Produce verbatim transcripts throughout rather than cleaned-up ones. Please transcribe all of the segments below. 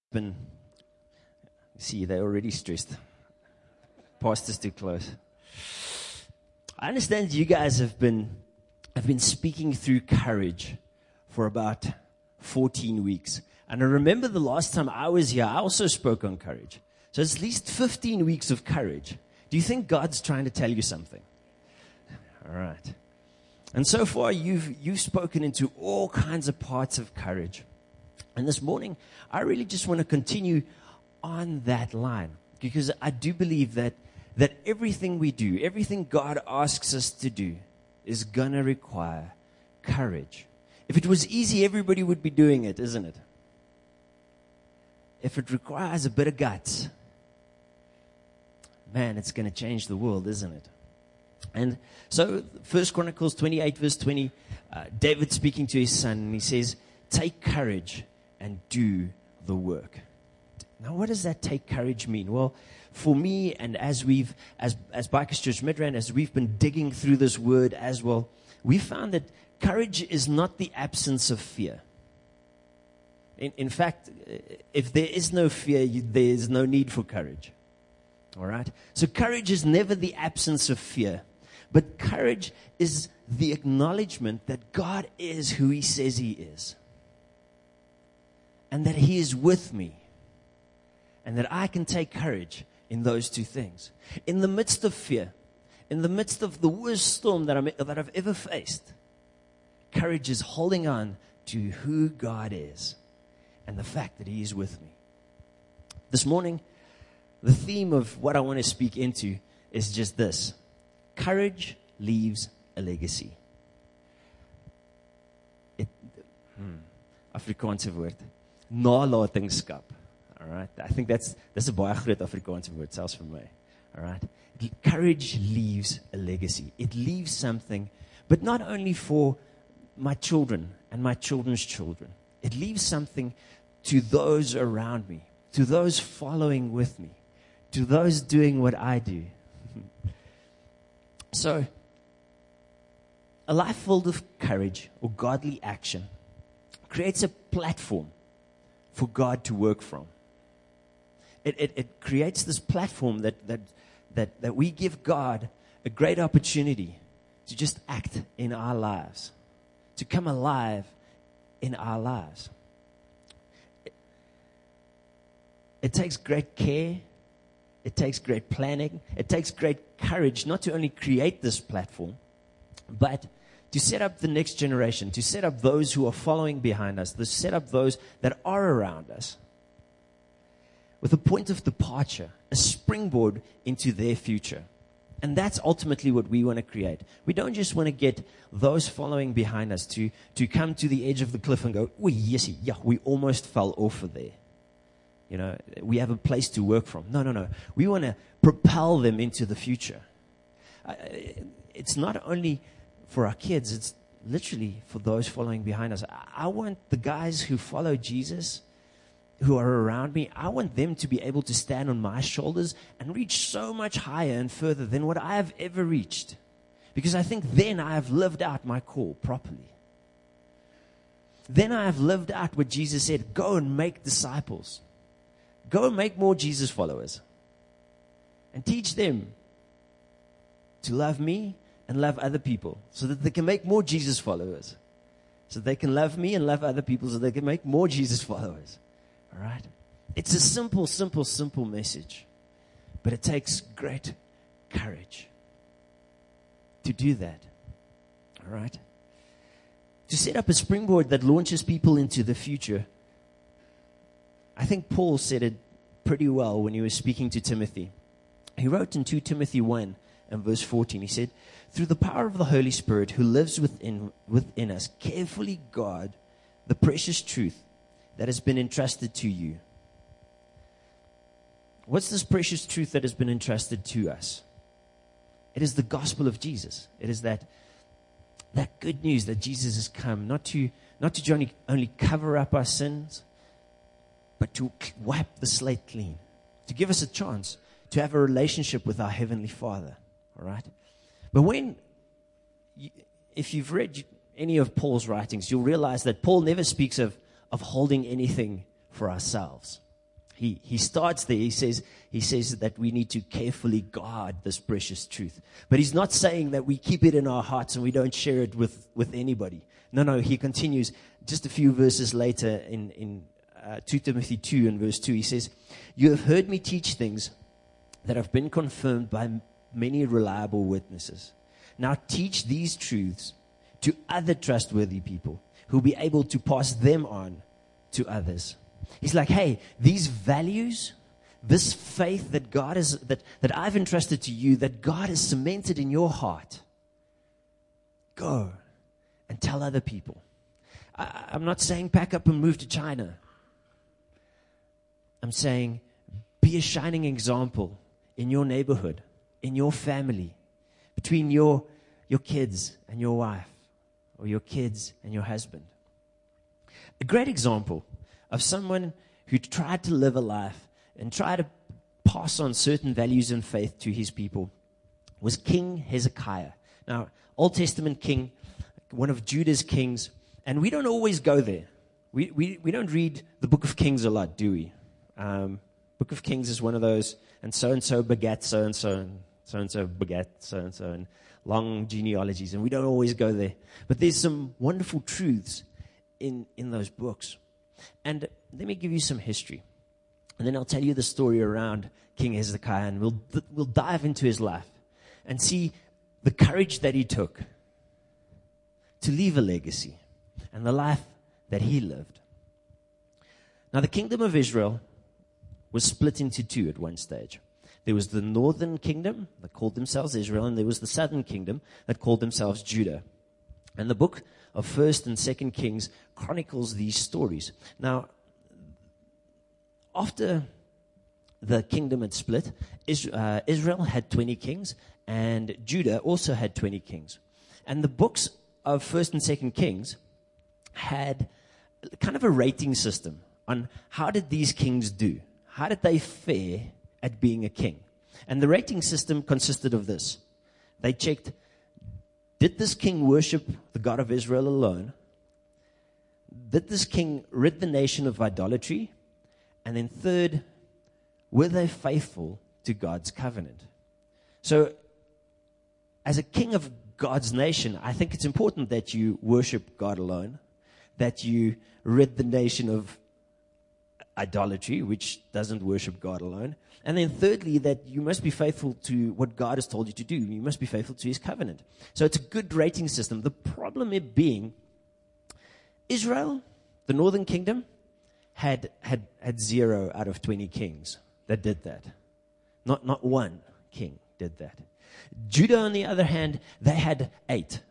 been, see, they're already stressed. Pastor's too close. I understand you guys have been have been speaking through courage for about fourteen weeks. And I remember the last time I was here, I also spoke on courage. So it's at least fifteen weeks of courage. Do you think God's trying to tell you something? All right. And so far, you've you've spoken into all kinds of parts of courage. And this morning, I really just want to continue on that line, because I do believe that that everything we do, everything God asks us to do, is going to require courage. If it was easy, everybody would be doing it, isn't it? If it requires a bit of guts, man, it's going to change the world, isn't it? And so, First Chronicles twenty-eight, verse twenty, uh, David speaking to his son, and he says, "Take courage and do the work." Now, what does that take courage mean? Well, for me, and as we've, as as Bikers Church Midrand, as we've been digging through this word as well, we found that courage is not the absence of fear. In, in fact, if there is no fear, you, there is no need for courage. All right? So courage is never the absence of fear. But courage is the acknowledgement that God is who He says He is. And that He is with me. And that I can take courage in those two things. In the midst of fear, in the midst of the worst storm that, I'm, that I've ever faced, courage is holding on to who God is and the fact that He is with me. This morning, the theme of what I want to speak into is just this. Courage leaves a legacy. It, hmm, Afrikaanse woord. Nalatenskap. All right. I think that's that's a baie groot Afrikaanse woord, selfs vir my. All right. Courage leaves a legacy. It leaves something, but not only for my children and my children's children. It leaves something to those around me, to those following with me, to those doing what I do. So, a life filled with courage or godly action creates a platform for God to work from. It, it, it creates this platform that, that, that, that we give God a great opportunity to just act in our lives, to come alive in our lives. It, it takes great care. It takes great planning. It takes great courage not to only create this platform, but to set up the next generation, to set up those who are following behind us, to set up those that are around us with a point of departure, a springboard into their future. And that's ultimately what we want to create. We don't just want to get those following behind us to, to come to the edge of the cliff and go, "Oei, yesie, yeah, we almost fell off of there. You know, we have a place to work from." No, no, no. We want to propel them into the future. Uh, it's not only for our kids, it's literally for those following behind us. I, I want the guys who follow Jesus, who are around me, I want them to be able to stand on my shoulders and reach so much higher and further than what I have ever reached. Because I think then I have lived out my call properly. Then I have lived out what Jesus said, go and make disciples. Go and make more Jesus followers. And teach them to love me and love other people so that they can make more Jesus followers. So they can love me and love other people so they can make more Jesus followers. All right? It's a simple, simple, simple message. But it takes great courage to do that. All right? To set up a springboard that launches people into the future. I think Paul said it pretty well when he was speaking to Timothy. He wrote in Second Timothy one and verse fourteen, he said, "Through the power of the Holy Spirit who lives within, within us, carefully guard the precious truth that has been entrusted to you." What's this precious truth that has been entrusted to us? It is the gospel of Jesus. It is that, that good news that Jesus has come, not to, not to only, only cover up our sins, but to wipe the slate clean, to give us a chance to have a relationship with our Heavenly Father. All right? But when, you, if you've read any of Paul's writings, you'll realize that Paul never speaks of, of holding anything for ourselves. He, he starts there. He says, he says that we need to carefully guard this precious truth. But he's not saying that we keep it in our hearts and we don't share it with, with anybody. No, no, he continues just a few verses later in, in uh, Second Timothy two and verse two. He says, you have heard me teach things that have been confirmed by many reliable witnesses. Now teach these truths to other trustworthy people who will be able to pass them on to others. He's like, hey, these values, this faith that God is, that, that I've entrusted to you, that God has cemented in your heart, go and tell other people. I, I'm not saying pack up and move to China. I'm saying be a shining example in your neighborhood, in your family, between your, your kids and your wife, or your kids and your husband. A great example of someone who tried to live a life and tried to pass on certain values and faith to his people was King Hezekiah. Now, Old Testament king, one of Judah's kings, and we don't always go there. We we, we don't read the book of Kings a lot, do we? Um, book of Kings is one of those, and so-and-so begat so-and-so, and so-and-so begat so-and-so, and long genealogies, and we don't always go there. But there's some wonderful truths in, in those books. And let me give you some history. And then I'll tell you the story around King Hezekiah, and we'll, we'll dive into his life and see the courage that he took to leave a legacy and the life that he lived. Now, the kingdom of Israel was split into two at one stage. There was the northern kingdom that called themselves Israel, and there was the southern kingdom that called themselves Judah. And the book of First and Second Kings chronicles these stories. Now, after the kingdom had split, Israel had twenty kings, and Judah also had twenty kings. And the books of First and Second Kings had kind of a rating system on how did these kings do? How did they fare at being a king? And the rating system consisted of this. They checked, did this king worship the God of Israel alone? Did this king rid the nation of idolatry? And then third, were they faithful to God's covenant? So, as a king of God's nation, I think it's important that you worship God alone, that you rid the nation of idolatry, which doesn't worship God alone. And then thirdly, that you must be faithful to what God has told you to do. You must be faithful to his covenant. So it's a good rating system. The problem it being, Israel, the northern kingdom, had, had, had zero out of twenty kings that did that. Not, not one king did that. Judah, on the other hand, they had eight.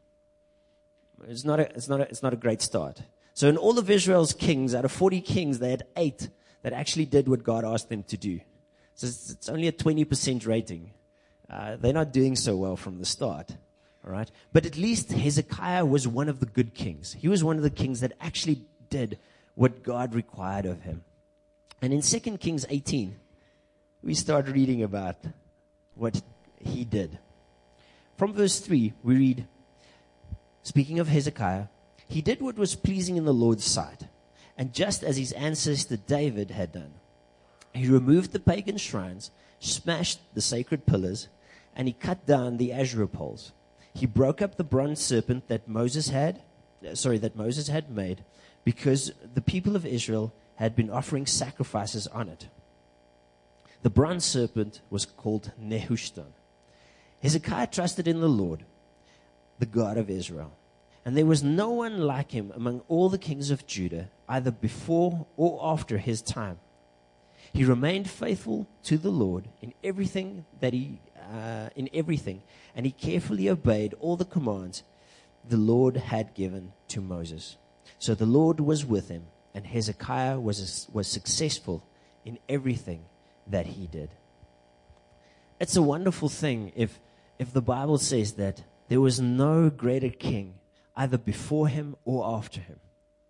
It's not a, it's not a, it's not a great start. So in all of Israel's kings, out of forty kings, they had eight that actually did what God asked them to do. So it's, it's only a twenty percent rating. Uh, they're not doing so well from the start. All right? But at least Hezekiah was one of the good kings. He was one of the kings that actually did what God required of him. And in Second Kings eighteen, we start reading about what he did. From verse three, we read, speaking of Hezekiah, he did what was pleasing in the Lord's sight, and just as his ancestor David had done. He removed the pagan shrines, smashed the sacred pillars, and he cut down the Asherah poles. He broke up the bronze serpent that Moses had, sorry, that Moses had made, because the people of Israel had been offering sacrifices on it. The bronze serpent was called Nehushtan. Hezekiah trusted in the Lord, the God of Israel. And there was no one like him among all the kings of Judah, either before or after his time. He remained faithful to the Lord in everything that he, uh, in everything, and he carefully obeyed all the commands the Lord had given to Moses. So the Lord was with him, and Hezekiah was was successful in everything that he did. It's a wonderful thing if if the Bible says that there was no greater king either before him or after him.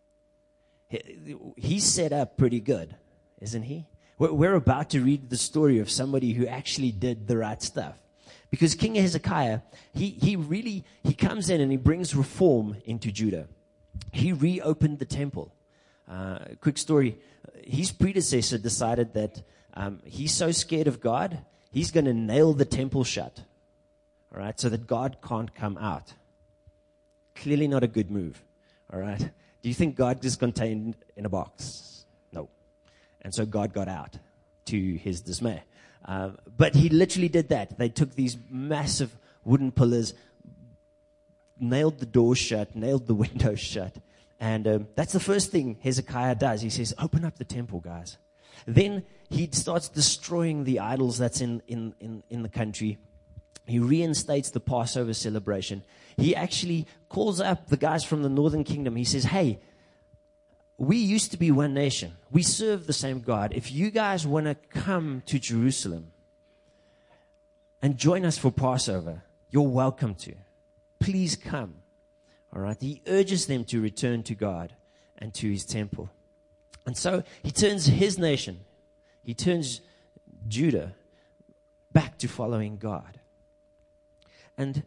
He, he's set up pretty good, isn't he? We're, we're about to read the story of somebody who actually did the right stuff. Because King Hezekiah, he, he really, he comes in and he brings reform into Judah. He reopened the temple. Uh, quick story. His predecessor decided that um, he's so scared of God, he's going to nail the temple shut. All right, so that God can't come out. Clearly not a good move. All right. Do you think God is contained in a box? No. And so God got out, to his dismay. Um, but he literally did that. They took these massive wooden pillars, nailed the doors shut, nailed the windows shut. And um, that's the first thing Hezekiah does. He says, open up the temple, guys. Then he starts destroying the idols that's in, in, in, in the country. He reinstates the Passover celebration. He actually calls up the guys from the northern kingdom. He says, hey, we used to be one nation. We serve the same God. If you guys want to come to Jerusalem and join us for Passover, you're welcome to. Please come. All right. He urges them to return to God and to his temple. And so he turns his nation, he turns Judah back to following God. And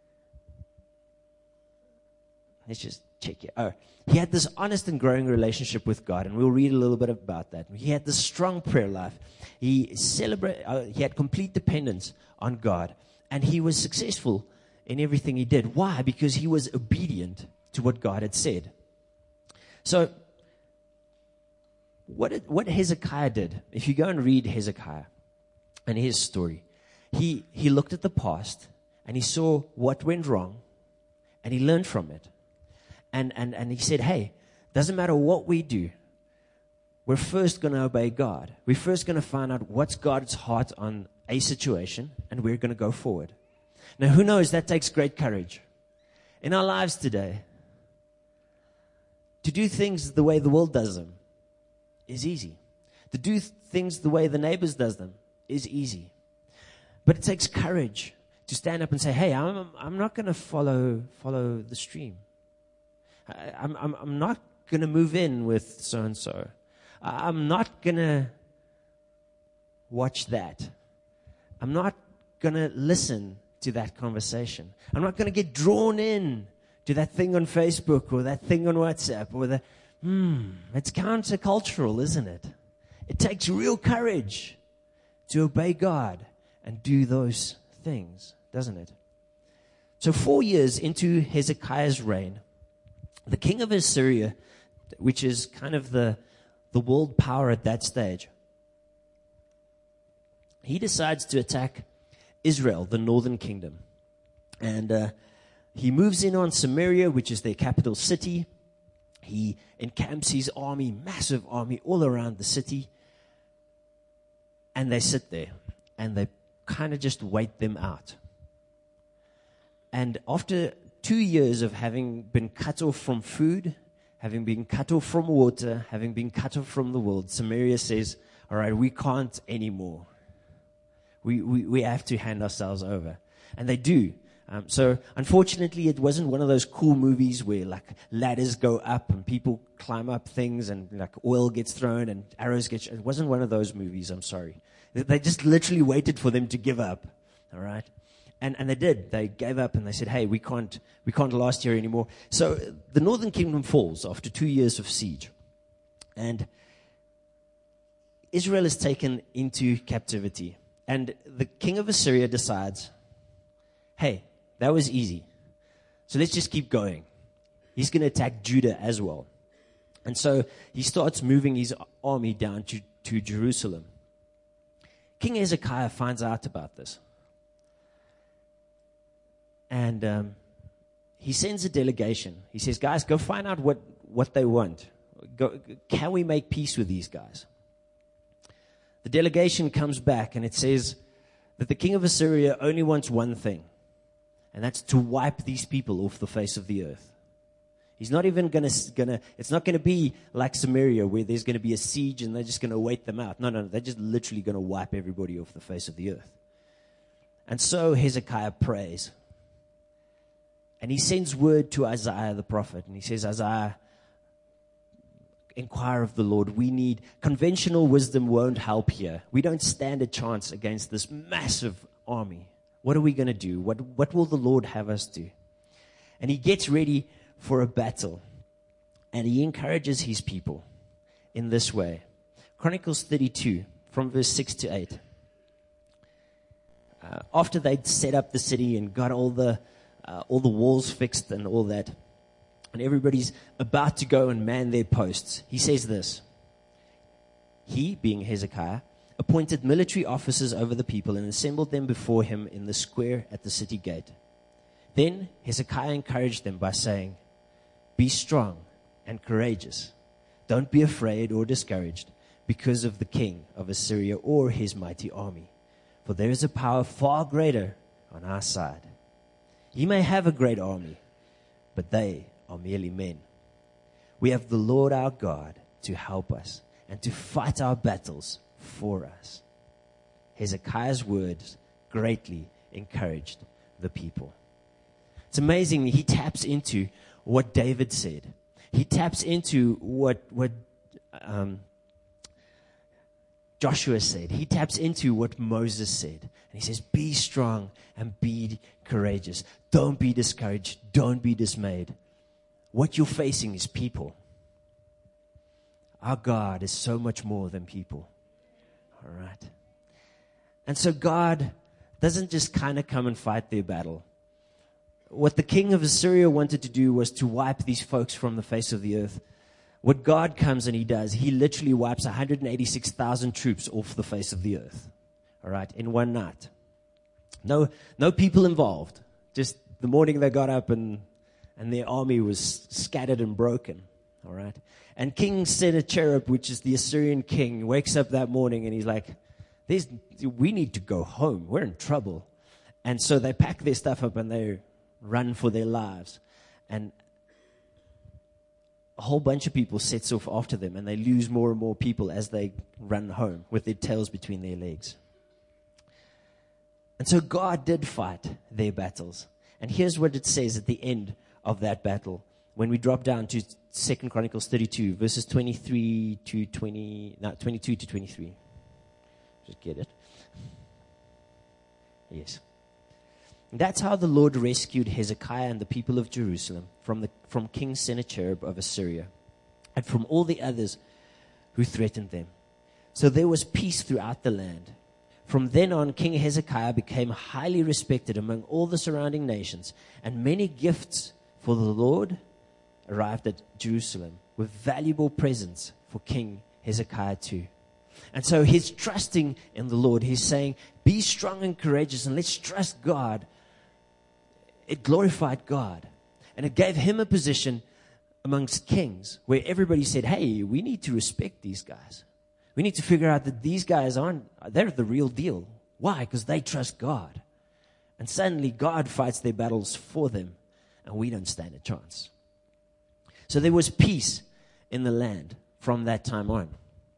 let's just check it. Oh, he had this honest and growing relationship with God, and we'll read a little bit about that. He had this strong prayer life. He celebrate. Uh, he had complete dependence on God, and he was successful in everything he did. Why? Because he was obedient to what God had said. So, what did, what Hezekiah did, if you go and read Hezekiah and his story, he he looked at the past and he saw what went wrong, and he learned from it. And, and, and he said, hey, doesn't matter what we do, we're first going to obey God. We're first going to find out what's God's heart on a situation, and we're going to go forward. Now, who knows, that takes great courage. In our lives today, to do things the way the world does them is easy. To do th- things the way the neighbors does them is easy. But it takes courage to stand up and say, hey, I'm, I'm not going to follow follow the stream. I'm, I'm, I'm not going to move in with so-and-so. I'm not going to watch that. I'm not going to listen to that conversation. I'm not going to get drawn in to that thing on Facebook or that thing on WhatsApp or the, hmm, it's countercultural, isn't it? It takes real courage to obey God and do those things, doesn't it? So four years into Hezekiah's reign, the king of Assyria, which is kind of the, the world power at that stage, he decides to attack Israel, the northern kingdom. And uh, he moves in on Samaria, which is their capital city. He encamps his army, massive army, all around the city. And they sit there, and they kind of just wait them out. And after two years of having been cut off from food, having been cut off from water, having been cut off from the world, Samaria says, all right, we can't anymore. We, we, we have to hand ourselves over. And they do. Um, so unfortunately, it wasn't one of those cool movies where like ladders go up and people climb up things and like oil gets thrown and arrows get, it wasn't one of those movies, I'm sorry. They just literally waited for them to give up. All right. And, and they did. They gave up and they said, hey, we can't, we can't last here anymore. So the northern kingdom falls after two years of siege. And Israel is taken into captivity. And the king of Assyria decides, hey, that was easy. So let's just keep going. He's going to attack Judah as well. And so he starts moving his army down to, to Jerusalem. King Hezekiah finds out about this. And um, he sends a delegation. He says, guys, go find out what, what they want. Go, can we make peace with these guys? The delegation comes back and it says that the king of Assyria only wants one thing. And that's to wipe these people off the face of the earth. He's not even going to, gonna, it's not going to be like Samaria where there's going to be a siege and they're just going to wait them out. No, no, no, they're just literally going to wipe everybody off the face of the earth. And so Hezekiah prays. And he sends word to Isaiah the prophet. And he says, Isaiah, inquire of the Lord. We need, conventional wisdom won't help here. We don't stand a chance against this massive army. What are we going to do? What, what will the Lord have us do? And he gets ready for a battle. And he encourages his people. in this way. Chronicles thirty-two, from verse six to eight. Uh, after they'd set up the city and got all the uh, all the walls fixed and all that, and everybody's about to go and man their posts, he says this. He, being Hezekiah, appointed military officers over the people and assembled them before him in the square at the city gate. Then Hezekiah encouraged them by saying, "Be strong and courageous. Don't be afraid or discouraged because of the king of Assyria or his mighty army. For there is a power far greater on our side. He may have a great army, but they are merely men. We have the Lord our God to help us and to fight our battles for us." Hezekiah's words greatly encouraged the people. It's amazing. He taps into what David said. He taps into what what um, Joshua said. He taps into what Moses said. And he says, be strong and be courageous. Don't be discouraged. Don't be dismayed. What you're facing is people. Our God is so much more than people. All right. And so God doesn't just kind of come and fight their battle. What the king of Assyria wanted to do was to wipe these folks from the face of the earth. What God comes and he does, he literally wipes one hundred eighty-six thousand troops off the face of the earth. All right, in one night. No, no people involved. Just the morning they got up and, and their army was scattered and broken. All right. And King Sennacherib, which is the Assyrian king, wakes up that morning and he's like, There's, we need to go home. We're in trouble. And so they pack their stuff up and they run for their lives. And a whole bunch of people sets off after them, and they lose more and more people as they run home with their tails between their legs. And so God did fight their battles. And here's what it says at the end of that battle. When we drop down to Second Chronicles thirty-two, verses twenty-three to twenty, no, twenty-two to twenty-three. Just get it. Yes. That's how the Lord rescued Hezekiah and the people of Jerusalem from, the, from King Sennacherib of Assyria and from all the others who threatened them. So there was peace throughout the land. From then on, King Hezekiah became highly respected among all the surrounding nations, and many gifts for the Lord arrived at Jerusalem with valuable presents for King Hezekiah too. And so he's trusting in the Lord. He's saying, be strong and courageous, and let's trust God. It glorified God. And it gave him a position amongst kings where everybody said, hey, we need to respect these guys. We need to figure out that these guys aren't, they're the real deal. Why? Because they trust God. And suddenly God fights their battles for them, and we don't stand a chance. So there was peace in the land from that time on.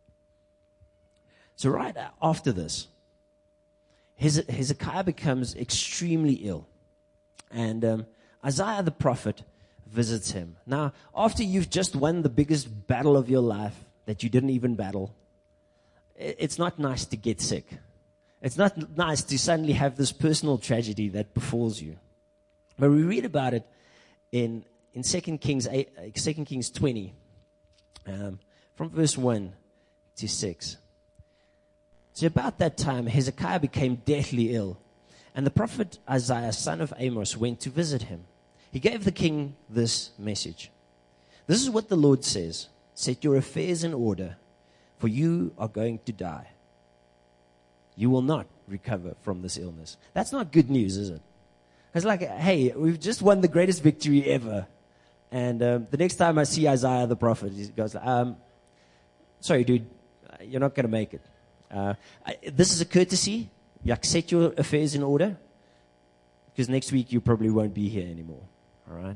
So right after this, Hezekiah becomes extremely ill. And um, Isaiah the prophet visits him. Now, after you've just won the biggest battle of your life that you didn't even battle, it's not nice to get sick. It's not nice to suddenly have this personal tragedy that befalls you. But we read about it in in Second Kings eight, Second Kings twenty, um, from verse one to six. So about that time, Hezekiah became deathly ill, and the prophet Isaiah, son of Amos, went to visit him. He gave the king this message. This is what the Lord says: set your affairs in order, for you are going to die. You will not recover from this illness. That's not good news, is it? It's like, hey, we've just won the greatest victory ever. And um, the next time I see Isaiah the prophet, he goes, um, sorry, dude, you're not going to make it. Uh, I, this is a courtesy. You set your affairs in order, because next week you probably won't be here anymore. All right?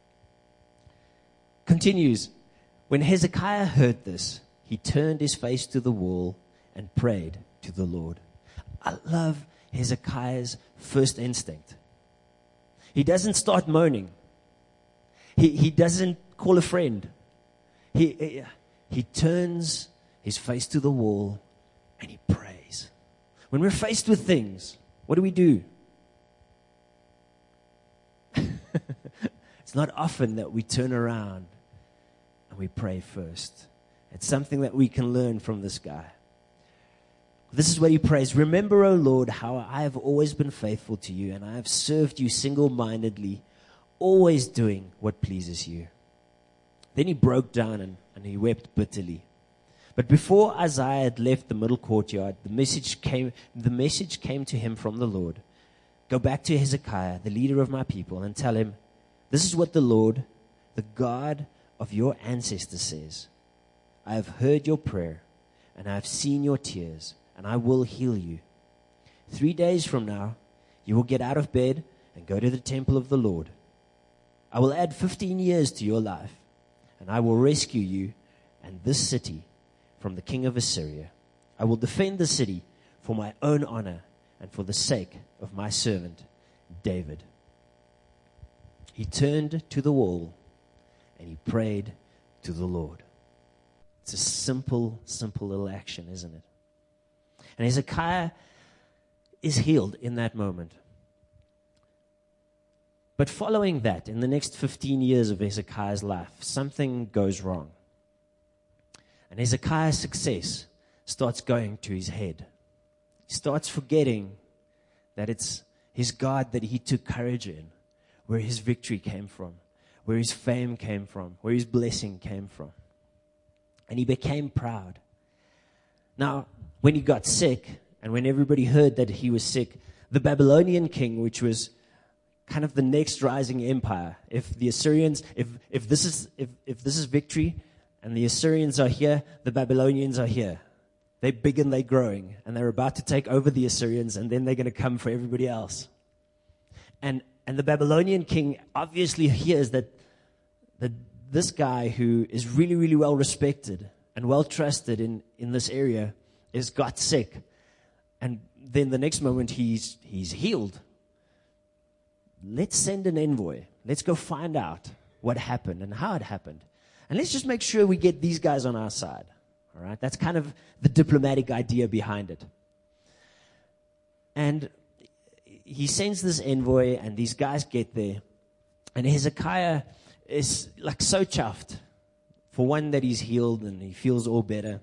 Continues. When Hezekiah heard this, he turned his face to the wall and prayed to the Lord. I love Hezekiah's first instinct. He doesn't start moaning. He he doesn't call a friend. He he, he turns his face to the wall and he prays. When we're faced with things, what do we do? It's not often that we turn around and we pray first. It's something that we can learn from this guy. This is what he prays. Remember, O Lord, how I have always been faithful to you, and I have served you single-mindedly, always doing what pleases you. Then he broke down and, and he wept bitterly. But before Isaiah had left the middle courtyard, the message came, the message came to him from the Lord. Go back to Hezekiah, the leader of my people, and tell him, this is what the Lord, the God of your ancestors, says. I have heard your prayer, and I have seen your tears, and I will heal you. Three days from now, you will get out of bed and go to the temple of the Lord. I will add fifteen years to your life, and I will rescue you and this city from the king of Assyria. I will defend the city for my own honor and for the sake of my servant David. He turned to the wall and he prayed to the Lord. It's a simple, simple little action, isn't it? And Hezekiah is healed in that moment. But following that, in the next fifteen years of Hezekiah's life, something goes wrong. And Hezekiah's success starts going to his head. He starts forgetting that it's his God that he took courage in, where his victory came from, where his fame came from, where his blessing came from. And he became proud. Now, when he got sick, and when everybody heard that he was sick, the Babylonian king, which was kind of the next rising empire, if the Assyrians, if if this is if, if this is victory, and the Assyrians are here, the Babylonians are here. They're big and they're growing, and they're about to take over the Assyrians, and then they're going to come for everybody else. And and the Babylonian king obviously hears that that this guy who is really, really well respected and well trusted in, in this area is got sick. And then the next moment he's he's healed. Let's send an envoy. Let's go find out what happened and how it happened. And let's just make sure we get these guys on our side. All right? That's kind of the diplomatic idea behind it. And he sends this envoy, and these guys get there. And Hezekiah is like so chuffed. For one, that he's healed and he feels all better.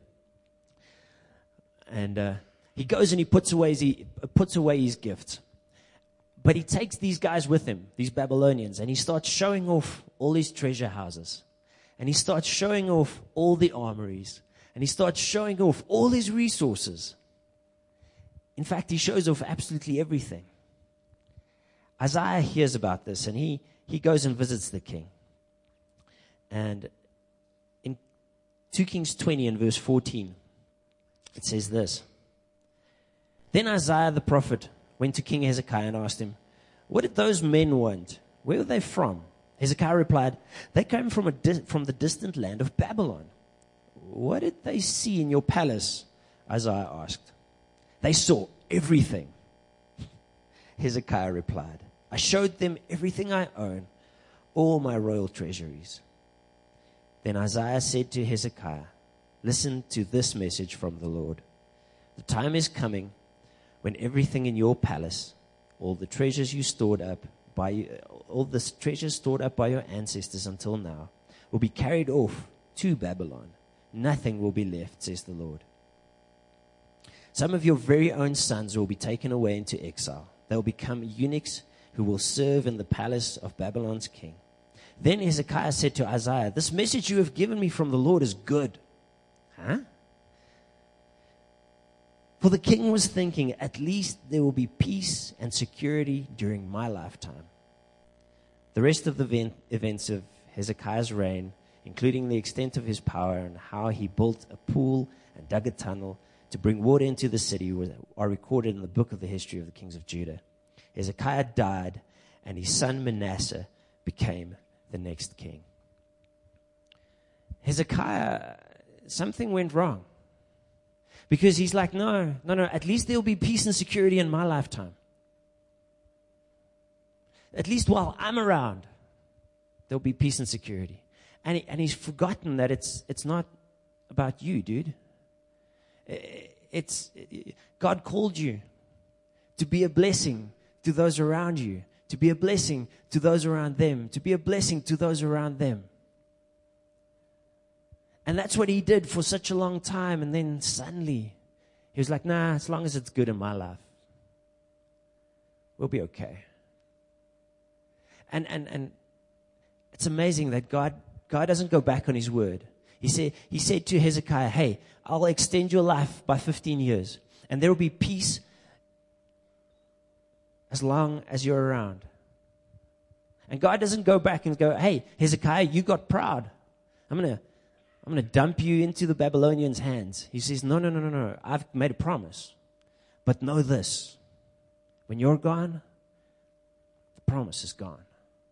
And uh, he goes and he puts away his, he puts away his gifts. But he takes these guys with him, these Babylonians, and he starts showing off all his treasure houses. And he starts showing off all the armories. And he starts showing off all his resources. In fact, he shows off absolutely everything. Isaiah hears about this, and he, he goes and visits the king. And in two Kings twenty and verse fourteen, it says this. Then Isaiah the prophet went to King Hezekiah and asked him, what did those men want? Where were they from? Hezekiah replied, they came from, a di- from the distant land of Babylon. What did they see in your palace? Isaiah asked. They saw everything. Hezekiah replied, I showed them everything I own, all my royal treasuries. Then Isaiah said to Hezekiah, listen to this message from the Lord. The time is coming when everything in your palace, all the treasures you stored up by all the treasures stored up by your ancestors until now, will be carried off to Babylon. Nothing will be left, says the Lord. Some of your very own sons will be taken away into exile. They will become eunuchs who will serve in the palace of Babylon's king. Then Hezekiah said to Isaiah, this message you have given me from the Lord is good. Huh? For the king was thinking, at least there will be peace and security during my lifetime. The rest of the event, events of Hezekiah's reign, including the extent of his power and how he built a pool and dug a tunnel to bring water into the city, are recorded in the book of the history of the kings of Judah. Hezekiah died, and his son Manasseh became the next king. Hezekiah, something went wrong. Because he's like, no, no, no, at least there'll be peace and security in my lifetime. At least while I'm around, there'll be peace and security. And he, and he's forgotten that it's it's not about you, dude. It's God called you to be a blessing to those around you, to be a blessing to those around them, to be a blessing to those around them. And that's what he did for such a long time. And then suddenly, he was like, nah, as long as it's good in my life, we'll be okay. And and and it's amazing that God God doesn't go back on his word. He said, he said to Hezekiah, hey, I'll extend your life by fifteen years. And there will be peace as long as you're around. And God doesn't go back and go, hey, Hezekiah, you got proud. I'm going to I'm going to dump you into the Babylonians' hands. He says, no, no, no, no, no. I've made a promise. But know this. When you're gone, the promise is gone.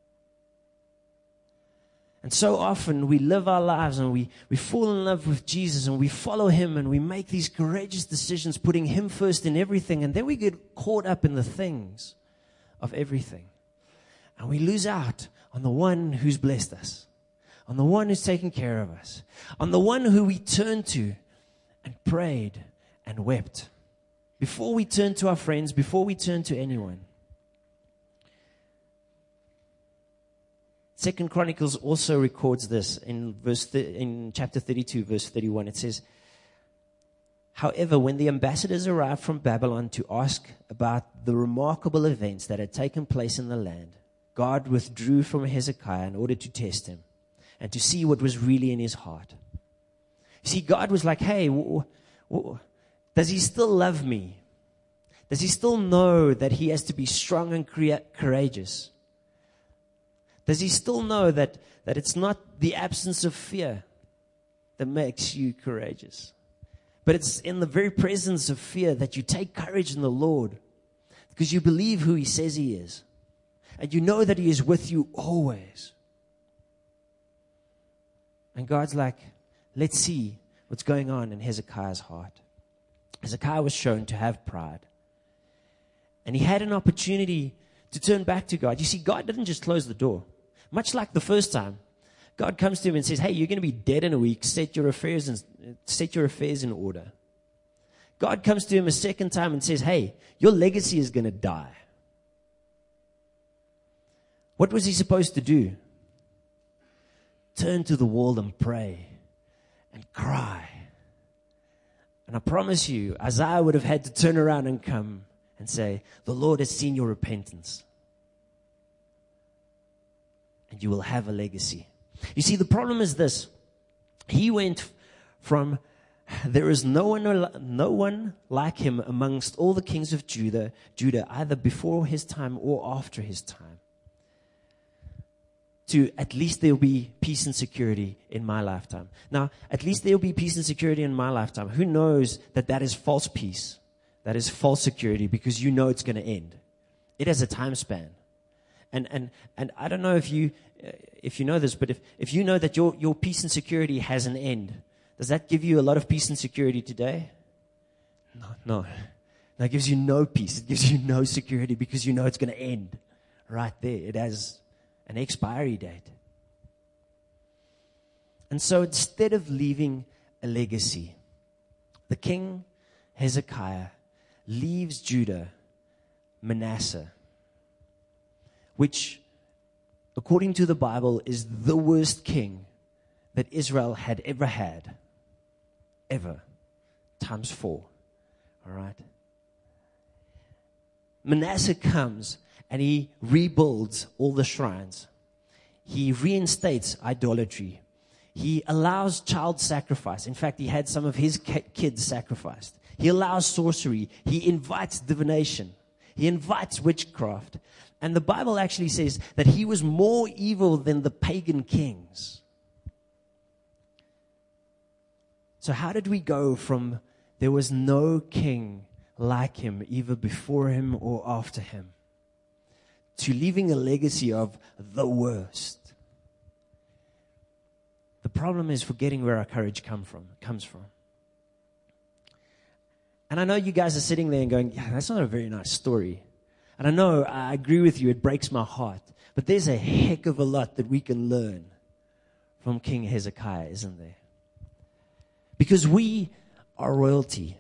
And so often we live our lives and we, we fall in love with Jesus and we follow him and we make these courageous decisions, putting him first in everything. And then we get caught up in the things of everything. And we lose out on the one who's blessed us, on the one who's taken care of us, on the one who we turned to and prayed and wept. Before we turn to our friends, before we turn to anyone. Second Chronicles also records this in verse th- in chapter thirty-two, verse thirty-one. It says, however, when the ambassadors arrived from Babylon to ask about the remarkable events that had taken place in the land, God withdrew from Hezekiah in order to test him and to see what was really in his heart. See, God was like, hey, w- w- does he still love me? Does he still know that he has to be strong and crea- courageous? Does he still know that, that it's not the absence of fear that makes you courageous? But it's in the very presence of fear that you take courage in the Lord because you believe who he says he is. And you know that he is with you always. And God's like, let's see what's going on in Hezekiah's heart. Hezekiah was shown to have pride. And he had an opportunity to turn back to God. You see, God didn't just close the door. Much like the first time, God comes to him and says, hey, you're going to be dead in a week. Set your affairs in, set your affairs in order. God comes to him a second time and says, hey, your legacy is going to die. What was he supposed to do? Turn to the wall and pray and cry. And I promise you, Isaiah would have had to turn around and come and say, the Lord has seen your repentance. And you will have a legacy. You see, the problem is this. He went from, there is no one, no one like him amongst all the kings of Judah, Judah, either before his time or after his time, to at least there will be peace and security in my lifetime. Now, at least there will be peace and security in my lifetime. Who knows that that is false peace? That is false security because you know it's going to end. It has a time span. And and and I don't know if you uh, if you know this, but if, if you know that your, your peace and security has an end, does that give you a lot of peace and security today? No, no. That gives you no peace. It gives you no security because you know it's going to end right there. It has an expiry date. And so instead of leaving a legacy, the king Hezekiah leaves Judah Manasseh, which, according to the Bible, is the worst king that Israel had ever had. Ever. Times four. All right? Manasseh comes and he rebuilds all the shrines. He reinstates idolatry. He allows child sacrifice. In fact, he had some of his kids sacrificed. He allows sorcery. He invites divination. He invites witchcraft. And the Bible actually says that he was more evil than the pagan kings. So how did we go from there was no king like him, either before him or after him, to leaving a legacy of the worst? The problem is forgetting where our courage come from, comes from. And I know you guys are sitting there and going, yeah, that's not a very nice story. And I know, I agree with you, it breaks my heart. But there's a heck of a lot that we can learn from King Hezekiah, isn't there? Because we are royalty.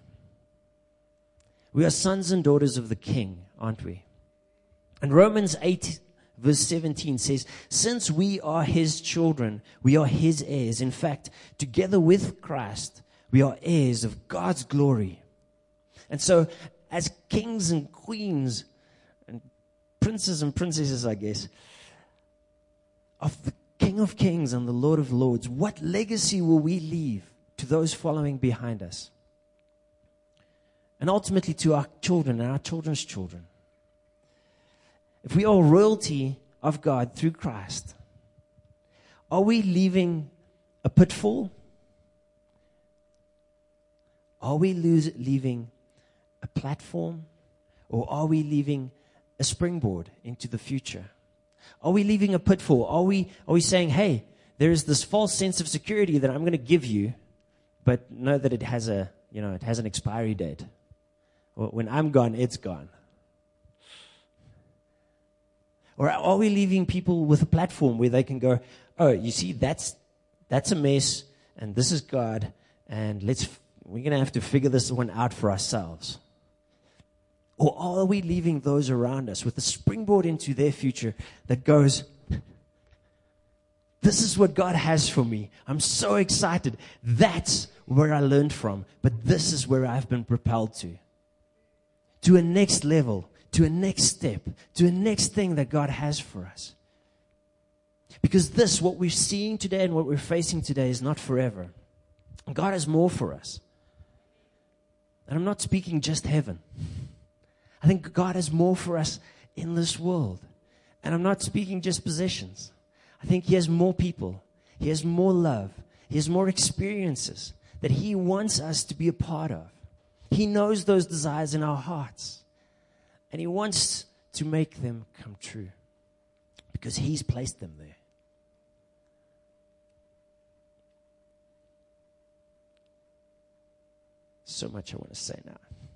We are sons and daughters of the King, aren't we? And Romans eight, verse seventeen says, since we are his children, we are his heirs. In fact, together with Christ, we are heirs of God's glory. And so, as kings and queens, and princes and princesses, I guess, of the King of Kings and the Lord of Lords, what legacy will we leave to those following behind us? And ultimately to our children and our children's children. If we are royalty of God through Christ, are we leaving a pitfall? Are we lose, leaving a platform? Or are we leaving a springboard into the future? Are we leaving a pitfall? Are we, are we saying, hey, there is this false sense of security that I'm going to give you, but know that it has a, you know, it has an expiry date. Well, when I'm gone, it's gone. Or are we leaving people with a platform where they can go, oh, you see, that's that's a mess, and this is God, and let's we're going to have to figure this one out for ourselves. Or are we leaving those around us with a springboard into their future that goes, this is what God has for me. I'm so excited. That's where I learned from, but this is where I've been propelled to. To a next level, to a next step, to a next thing that God has for us. Because this, what we're seeing today and what we're facing today is not forever. God has more for us. And I'm not speaking just heaven. I think God has more for us in this world. And I'm not speaking just possessions. I think He has more people. He has more love. He has more experiences that He wants us to be a part of. He knows those desires in our hearts. And He wants to make them come true. Because He's placed them there. So much I want to say now.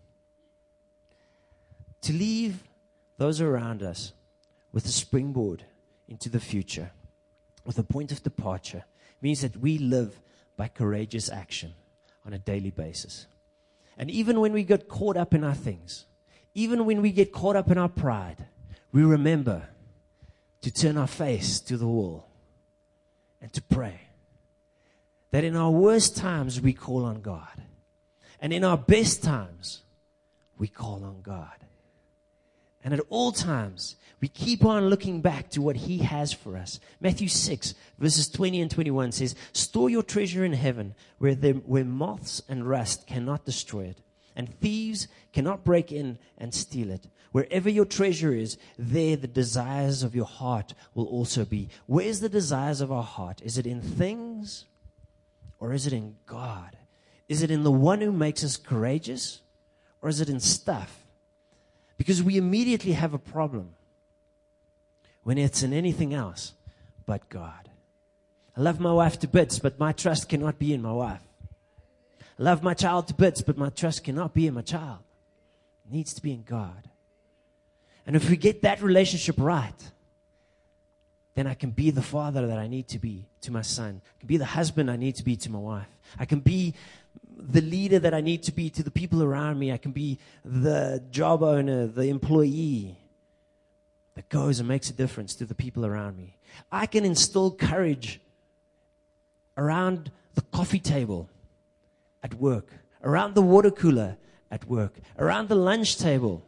To leave those around us with a springboard into the future, with a point of departure, means that we live by courageous action on a daily basis. And even when we get caught up in our things, even when we get caught up in our pride, we remember to turn our face to the wall and to pray. That in our worst times, we call on God. And in our best times, we call on God. And at all times, we keep on looking back to what He has for us. Matthew six, verses twenty and twenty-one says, store your treasure in heaven where, there, where moths and rust cannot destroy it, and thieves cannot break in and steal it. Wherever your treasure is, there the desires of your heart will also be. Where's the desires of our heart? Is it in things or is it in God? Is it in the one who makes us courageous or is it in stuff? Because we immediately have a problem when it's in anything else but God. I love my wife to bits, but my trust cannot be in my wife. I love my child to bits, but my trust cannot be in my child. It needs to be in God. And if we get that relationship right, then I can be the father that I need to be to my son. I can be the husband I need to be to my wife. I can be the leader that I need to be to the people around me. I can be the job owner, the employee that goes and makes a difference to the people around me. I can instill courage around the coffee table at work, around the water cooler at work, around the lunch table.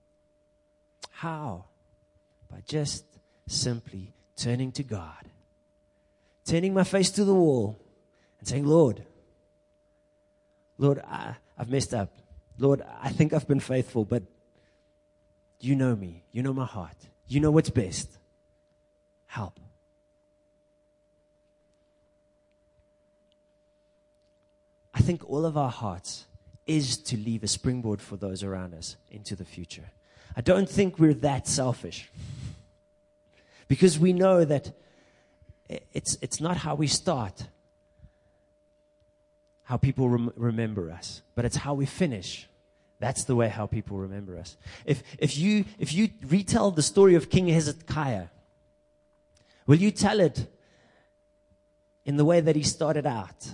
How? By just simply turning to God, turning my face to the wall and saying, Lord, Lord, I, I've messed up. Lord, I think I've been faithful, but you know me. You know my heart. You know what's best. Help. I think all of our hearts is to leave a springboard for those around us into the future. I don't think we're that selfish. Because we know that it's, it's not how we start, how people rem- remember us, but it's how we finish. That's the way how people remember us. If, if, you, if you retell the story of King Hezekiah, will you tell it in the way that he started out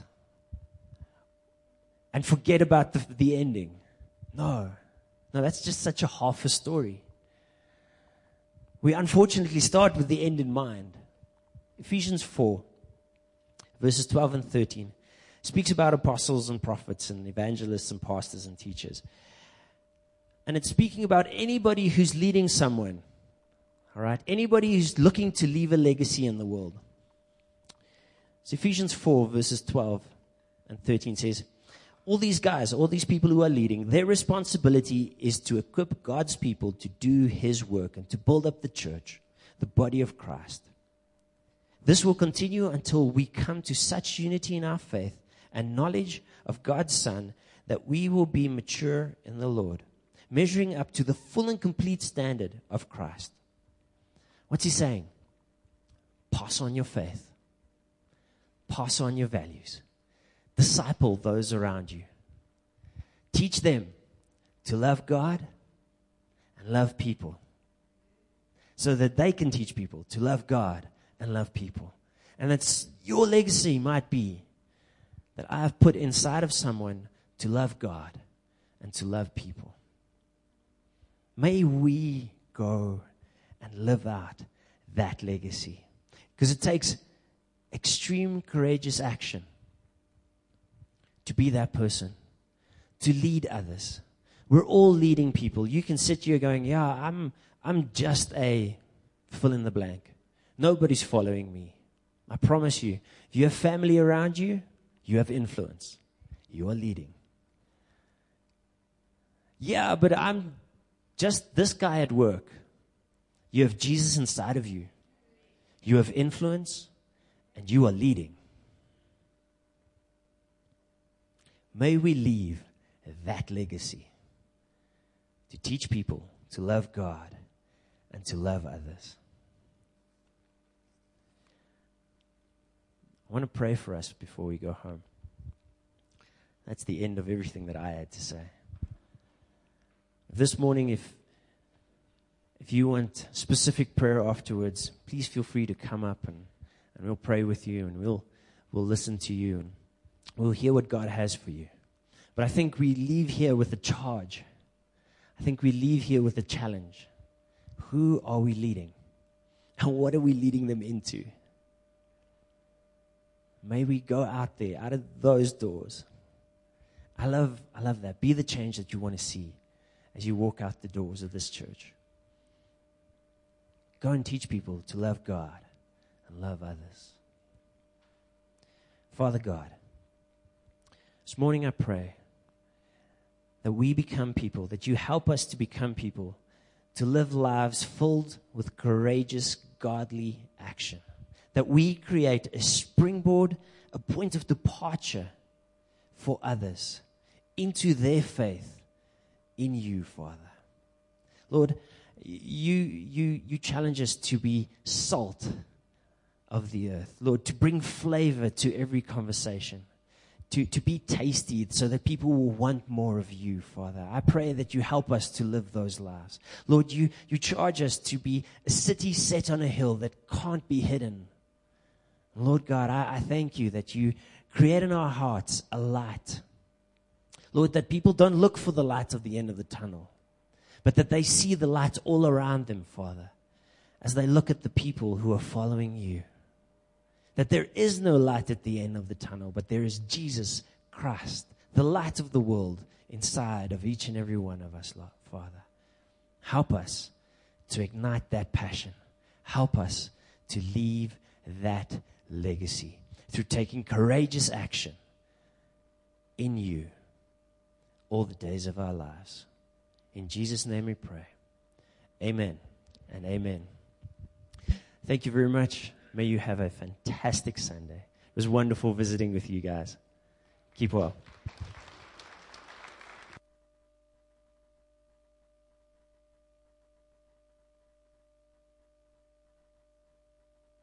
and forget about the, the ending? No. No, that's just such a half a story. we unfortunately start with the end in mind. Ephesians four, verses twelve and thirteen, speaks about apostles and prophets and evangelists and pastors and teachers. And it's speaking about anybody who's leading someone, all right? Anybody who's looking to leave a legacy in the world. So Ephesians four, verses twelve and thirteen says, all these guys, all these people who are leading, their responsibility is to equip God's people to do His work and to build up the church, the body of Christ. This will continue until we come to such unity in our faith and knowledge of God's Son that we will be mature in the Lord, measuring up to the full and complete standard of Christ. What's he saying? Pass on your faith. Pass on your values. Disciple those around you. Teach them to love God and love people, so that they can teach people to love God and love people. And that's your legacy might be that I have put inside of someone to love God and to love people. May we go and live out that legacy, because it takes extreme courageous action to be that person, to lead others. We're all leading people. You can sit here going, yeah, I'm I'm just a fill in the blank. Nobody's following me. I promise you, if you have family around you, you have influence. You are leading. Yeah, but I'm just this guy at work. You have Jesus inside of you. You have influence, and you are leading. May we leave that legacy to teach people to love God and to love others. I want to pray for us before we go home. That's the end of everything that I had to say. This morning, if if you want specific prayer afterwards, please feel free to come up and, and we'll pray with you and we'll we'll listen to you and we'll hear what God has for you. But I think we leave here with a charge. I think we leave here with a challenge. Who are we leading? And what are we leading them into? May we go out there, out of those doors. I love, I love that. Be the change that you want to see as you walk out the doors of this church. Go and teach people to love God and love others. Father God, this morning I pray that we become people, that you help us to become people, to live lives filled with courageous, godly action. That we create a springboard, a point of departure for others into their faith in you, Father. Lord, you, you, you challenge us to be salt of the earth. Lord, to bring flavor to every conversation. To, to be tasty so that people will want more of you, Father. I pray that you help us to live those lives. Lord, you, you charge us to be a city set on a hill that can't be hidden. Lord God, I, I thank you that you create in our hearts a light. Lord, that people don't look for the light of the end of the tunnel, but that they see the light all around them, Father, as they look at the people who are following you. That there is no light at the end of the tunnel, but there is Jesus Christ, the light of the world, inside of each and every one of us, Lord, Father. Help us to ignite that passion. Help us to leave that legacy through taking courageous action in you all the days of our lives. In Jesus' name we pray. Amen and amen. Thank you very much. May you have a fantastic Sunday. It was wonderful visiting with you guys. Keep well.